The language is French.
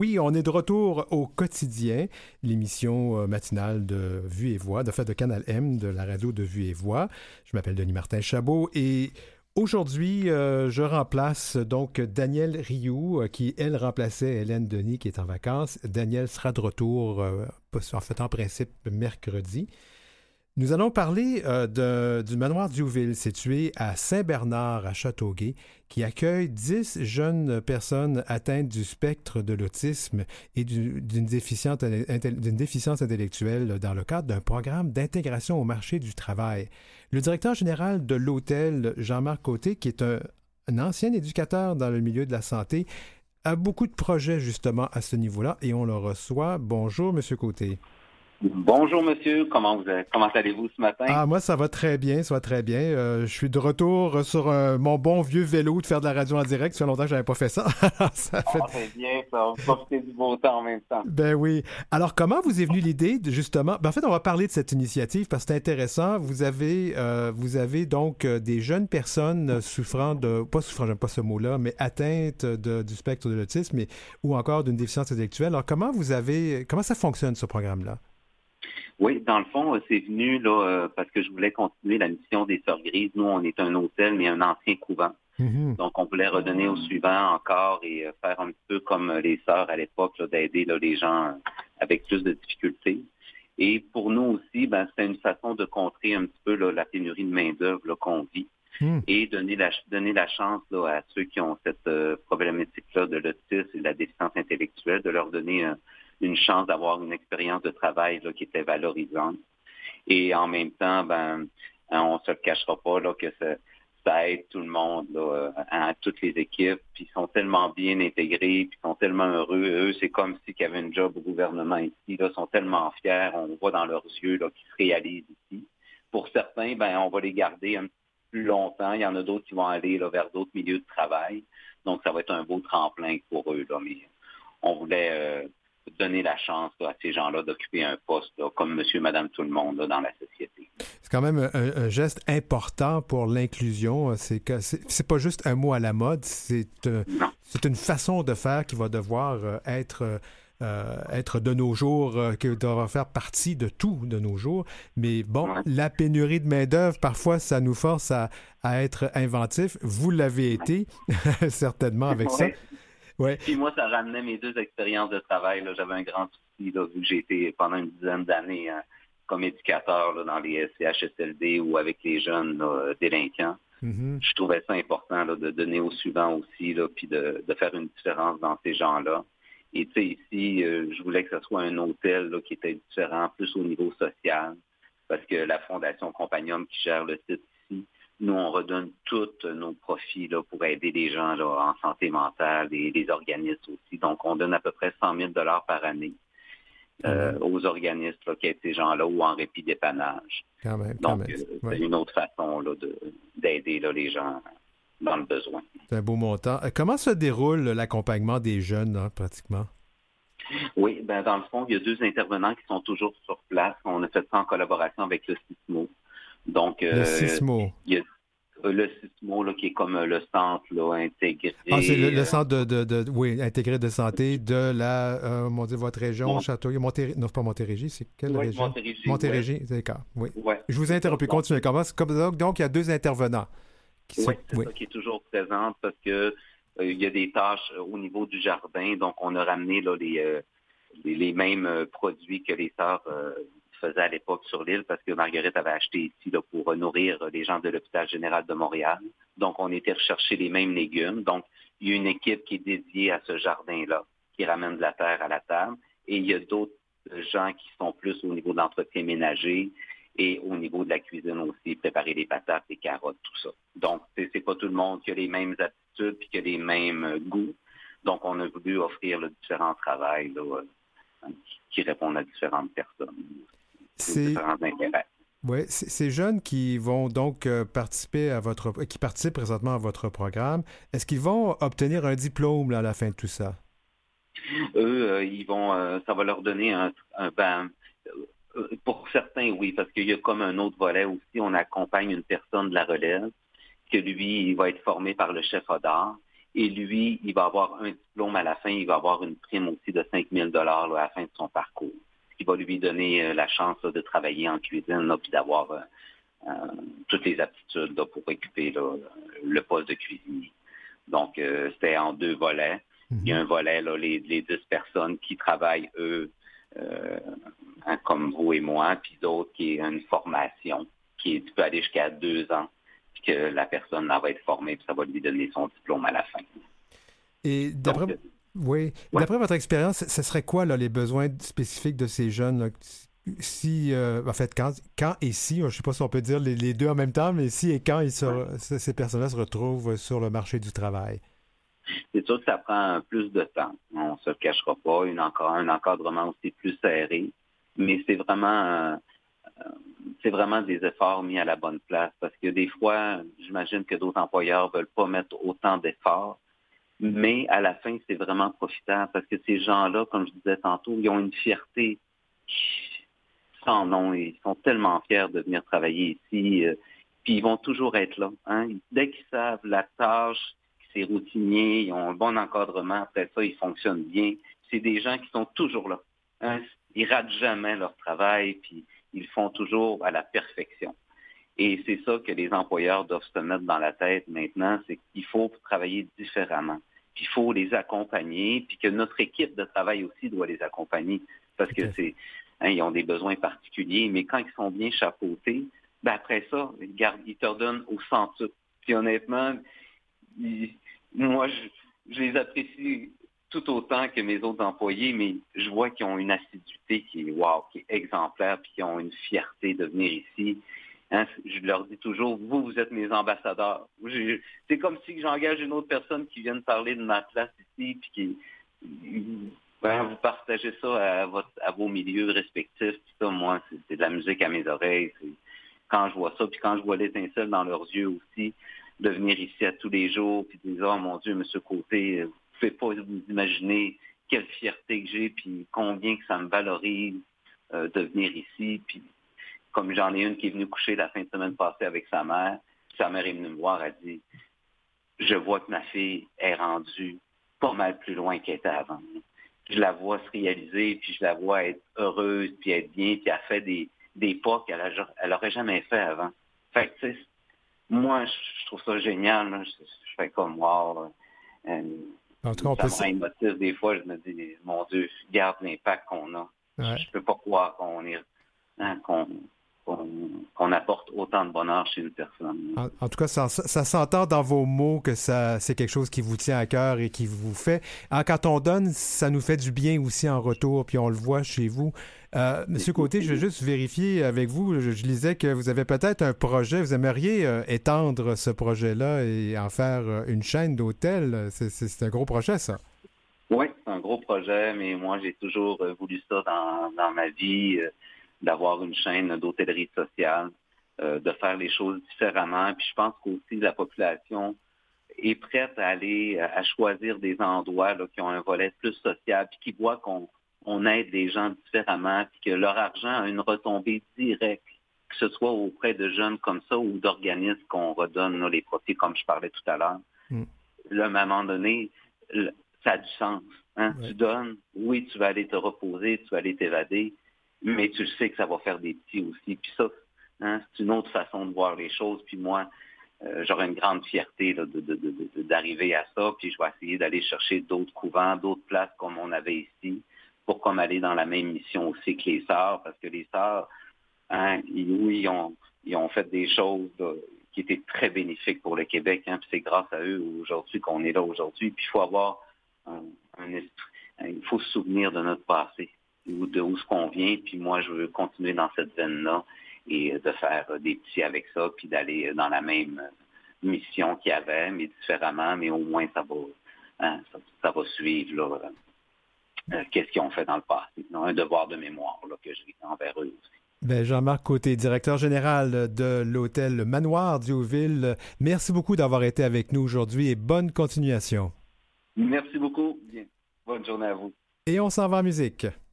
Oui, on est de retour au quotidien, l'émission matinale de Vue et Voix, de Canal M, de la radio de Vue et Voix. Je m'appelle Denis Martin-Chabot et aujourd'hui, je remplace donc Danielle Rioux, qui, elle, remplaçait Hélène Denis, qui est en vacances. Danielle sera de retour, en principe, mercredi. Nous allons parler du manoir Diouville, situé à Saint-Bernard, à Châteauguay, qui accueille 10 jeunes personnes atteintes du spectre de l'autisme et d'une déficience intellectuelle dans le cadre d'un programme d'intégration au marché du travail. Le directeur général de l'hôtel, Jean-Marc Côté, qui est un ancien éducateur dans le milieu de la santé, a beaucoup de projets justement à ce niveau-là et on le reçoit. Bonjour, Monsieur Côté. Bonjour monsieur, comment allez-vous ce matin? Ah, moi, ça va très bien, ça va très bien. Je suis de retour sur mon bon vieux vélo de faire de la radio en direct. Ça fait longtemps que je n'avais pas fait ça. Ça fait... très bien, ça va profiter du beau temps en même temps. Ben oui. Alors, comment vous est venue l'idée de justement... en fait, on va parler de cette initiative parce que c'est intéressant. Vous avez donc des jeunes personnes souffrant de... j'aime pas ce mot-là, mais atteintes du spectre de l'autisme ou encore d'une déficience intellectuelle. Alors, comment ça fonctionne, ce programme-là? Oui, dans le fond, c'est venu là parce que je voulais continuer la mission des Sœurs Grises. Nous, on est un hôtel, mais un ancien couvent. Mm-hmm. Donc, on voulait redonner au suivant encore et faire un petit peu comme les sœurs à l'époque, là, d'aider là, les gens avec plus de difficultés. Et pour nous aussi, c'était une façon de contrer un petit peu là, la pénurie de main-d'œuvre là, qu'on vit et donner la chance là, à ceux qui ont cette problématique-là de l'autisme et de la déficience intellectuelle, de leur donner une chance d'avoir une expérience de travail là, qui était valorisante. Et en même temps, on se le cachera pas là, que ça aide tout le monde, là, à toutes les équipes. Puis ils sont tellement bien intégrés, puis ils sont tellement heureux. Eux, c'est comme s'ils avaient un job au gouvernement ici. Là, ils sont tellement fiers. On voit dans leurs yeux là, qu'ils se réalisent ici. Pour certains, on va les garder un petit peu plus longtemps. Il y en a d'autres qui vont aller là, vers d'autres milieux de travail. Donc, ça va être un beau tremplin pour eux. Là. Mais on voulait donner la chance là, à ces gens-là d'occuper un poste là, comme monsieur, madame, tout le monde là, dans la société. C'est quand même un geste important pour l'inclusion. C'est pas juste un mot à la mode, c'est une façon de faire qui va devoir être de nos jours, qui devra faire partie de tout de nos jours. Mais bon, la pénurie de main-d'œuvre, parfois, ça nous force à être inventifs. Vous l'avez été, certainement, avec ça. Ouais. Puis moi, ça ramenait mes 2 expériences de travail. Là. J'avais un grand souci, là, vu que j'ai été pendant une dizaine d'années comme éducateur là, dans les CHSLD ou avec les jeunes là, délinquants. Mm-hmm. Je trouvais ça important là, de donner au suivant aussi, là, puis de faire une différence dans ces gens-là. Et tu sais, ici, je voulais que ce soit un hôtel là, qui était différent, plus au niveau social, parce que la Fondation Compagnum qui gère le site ici, nous, on redonne tous nos profits là, pour aider les gens là, en santé mentale et les organismes aussi. Donc, on donne à peu près 100 000 $ par année aux organismes là, qui aident ces gens-là ou en répit dépannage. Donc, c'est une autre façon là, d'aider là, les gens dans le besoin. C'est un beau montant. Comment se déroule l'accompagnement des jeunes, là, pratiquement? Oui, dans le fond, il y a 2 intervenants qui sont toujours sur place. On a fait ça en collaboration avec le CISMO. Donc, le CISMO. Il y a le CISMO là, qui est comme le centre là, intégré. Ah, c'est le centre intégré de santé de la, votre région, Châteauguay, Montérégie. Non, c'est pas Montérégie, c'est quelle région? Montérégie. Montérégie, c'est d'accord. Oui. Ouais. Je vous ai interrompu. Continuez. Donc, il y a 2 intervenants. C'est ça qui est toujours présent parce que il y a des tâches au niveau du jardin. Donc, on a ramené là, les mêmes produits que les sœurs faisaient à l'époque sur l'île parce que Marguerite avait acheté ici là, pour nourrir les gens de l'hôpital général de Montréal. Donc, on était rechercher les mêmes légumes. Donc, il y a une équipe qui est dédiée à ce jardin-là, qui ramène de la terre à la table. Et il y a d'autres gens qui sont plus au niveau de l'entretien ménager et au niveau de la cuisine aussi, préparer les patates, les carottes, tout ça. Donc, c'est pas tout le monde qui a les mêmes aptitudes et qui a les mêmes goûts. Donc, on a voulu offrir différents travails là, qui répondent à différentes personnes, différents intérêts. Oui, ces jeunes qui vont donc qui participent présentement à votre programme, est-ce qu'ils vont obtenir un diplôme là, à la fin de tout ça? Eux, ils vont, ça va leur donner un pour certains, oui, parce qu'il y a comme un autre volet aussi. On accompagne une personne de la relève, que lui, il va être formé par le chef ODAR Et lui, il va avoir un diplôme à la fin, il va avoir une prime aussi de 5 000 $ à la fin de son parcours, ce qui va lui donner la chance là, de travailler en cuisine là, puis d'avoir toutes les aptitudes là, pour occuper là, le poste de cuisinier. Donc, c'était en 2 volets. Il y a un volet, là, les 10 personnes qui travaillent, eux, comme vous et moi, puis d'autres qui est une formation qui peut aller jusqu'à 2 ans, puis que la personne là, va être formée, puis ça va lui donner son diplôme à la fin. Et d'après, d'après votre expérience, ce serait quoi là, les besoins spécifiques de ces jeunes là? Si, en fait, quand et si, je ne sais pas si on peut dire les deux en même temps, mais si et quand ces personnes-là se retrouvent sur le marché du travail? C'est sûr que ça prend plus de temps. On ne se le cachera pas. Un encadrement aussi plus serré. Mais c'est vraiment des efforts mis à la bonne place. Parce que des fois, j'imagine que d'autres employeurs ne veulent pas mettre autant d'efforts. Mais à la fin, c'est vraiment profitable. Parce que ces gens-là, comme je disais tantôt, ils ont une fierté sans nom. Ils sont tellement fiers de venir travailler ici. Puis ils vont toujours être là. Hein? Dès qu'ils savent la tâche, c'est routinier, ils ont un bon encadrement, après ça, ils fonctionnent bien. C'est des gens qui sont toujours là. Hein? Ils ratent jamais leur travail, puis ils le font toujours à la perfection. Et c'est ça que les employeurs doivent se mettre dans la tête maintenant, c'est qu'il faut travailler différemment. Puis il faut les accompagner, puis que notre équipe de travail aussi doit les accompagner, parce que ils ont des besoins particuliers, mais quand ils sont bien chapeautés, ben après ça, ils te redonnent au centuple. Puis honnêtement, moi, je les apprécie tout autant que mes autres employés, mais je vois qu'ils ont une assiduité qui est exemplaire, puis qu'ils ont une fierté de venir ici. Hein, je leur dis toujours, vous êtes mes ambassadeurs. C'est comme si j'engage une autre personne qui vient parler de ma place ici, puis qui vous partagez ça à vos milieux respectifs. Puis ça, moi, c'est de la musique à mes oreilles. Quand je vois ça, puis quand je vois l'étincelle dans leurs yeux aussi, de venir ici à tous les jours, puis de dire, oh mon Dieu, M. Côté, vous ne pouvez pas vous imaginer quelle fierté que j'ai, puis combien que ça me valorise de venir ici. Puis comme j'en ai une qui est venue coucher la fin de semaine passée avec sa mère est venue me voir, elle dit, je vois que ma fille est rendue pas mal plus loin qu'elle était avant. Je la vois se réaliser, puis je la vois être heureuse, puis être bien, puis elle fait des pas qu'elle n'aurait jamais fait avant. Fait que, tu sais, moi, je trouve ça génial. Là. Je fais comme, wow. En tout cas, ça m'émotive des fois. Je me dis, mon Dieu, regarde l'impact qu'on a. Ouais. Je peux pas croire qu'on apporte autant de bonheur chez une personne. En tout cas, ça s'entend dans vos mots que c'est quelque chose qui vous tient à cœur et qui vous fait. Quand on donne, ça nous fait du bien aussi en retour, puis on le voit chez vous. Monsieur Côté, je veux juste vérifier avec vous. Je lisais que vous avez peut-être un projet. Vous aimeriez étendre ce projet-là et en faire une chaîne d'hôtels. C'est un gros projet, ça. Oui, c'est un gros projet, mais moi, j'ai toujours voulu ça dans ma vie. D'avoir une chaîne d'hôtellerie sociale, de faire les choses différemment. Puis je pense qu'aussi la population est prête à aller à choisir des endroits là, qui ont un volet plus social, puis qui voient qu'on aide les gens différemment, puis que leur argent a une retombée directe, que ce soit auprès de jeunes comme ça ou d'organismes qu'on redonne là, les profits, comme je parlais tout à l'heure. Là, à un moment donné, ça a du sens. Hein? Ouais. Tu donnes, oui, tu vas aller te reposer, tu vas aller t'évader, mais tu le sais que ça va faire des petits aussi. Puis ça, hein, c'est une autre façon de voir les choses. Puis moi, j'aurais une grande fierté là, d'arriver à ça. Puis je vais essayer d'aller chercher d'autres couvents, d'autres places comme on avait ici, pour comme aller dans la même mission aussi que les sœurs. Parce que les sœurs, hein, ils ont fait des choses là, qui étaient très bénéfiques pour le Québec. Hein, puis c'est grâce à eux aujourd'hui qu'on est là aujourd'hui. Puis il faut avoir un esprit. Il faut se souvenir de notre passé. De où ce qu'on vient, puis moi, je veux continuer dans cette veine-là et de faire des petits avec ça, puis d'aller dans la même mission qu'il y avait, mais différemment, mais au moins, ça va suivre là, qu'est-ce qu'ils ont fait dans le passé. Donc, un devoir de mémoire là, que j'ai envers eux aussi. Bien, Jean-Marc Côté, directeur général de l'hôtel Manoir Diouville, merci beaucoup d'avoir été avec nous aujourd'hui et bonne continuation. Merci beaucoup. Bien. Bonne journée à vous. Et on s'en va en musique.